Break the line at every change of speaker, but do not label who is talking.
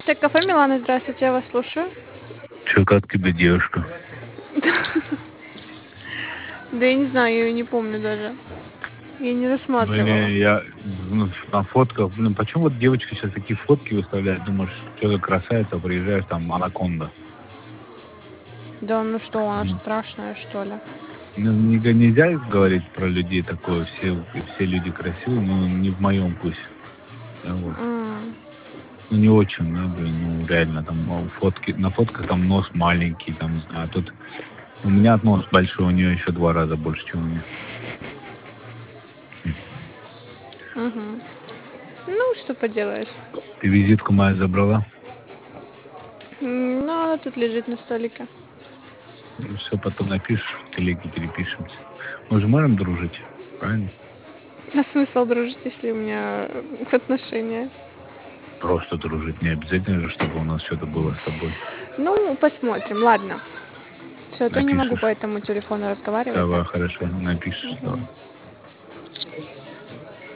Так, кафе Милана, здравствуйте, я вас слушаю.
Че, как тебе девушка?
Да я не знаю, я ее не помню даже. Я не рассматривала.
Блин, я на фотках, блин, почему вот девочки сейчас такие фотки выставляют? Думаешь, что за красавица, приезжаешь, там, анаконда.
Да ну что, она страшная, что ли?
Ну, нельзя говорить про людей такое, все люди красивые, но не в моем вкусе. Вот.
М,
Ну, не очень, да, блин, ну, реально, там, фотки, на фотках там нос маленький, там, не знаю, тут у меня нос большой, у нее еще 2 раза больше, чем у меня.
мгм. Ну, что поделаешь.
Ты визитку мою забрала?
Ну, она тут лежит на столике.
Ну, все, потом напишешь, в телеге перепишемся. Мы же можем дружить, правильно?
А смысл дружить, если у меня отношения?
Просто дружить. Не обязательно же, чтобы у нас что-то было с тобой.
Ну, посмотрим, ладно. Все, а то не могу по
Напишешь.
этому телефону разговаривать так.
Давай, хорошо, напишешь. Давай.
Мгм.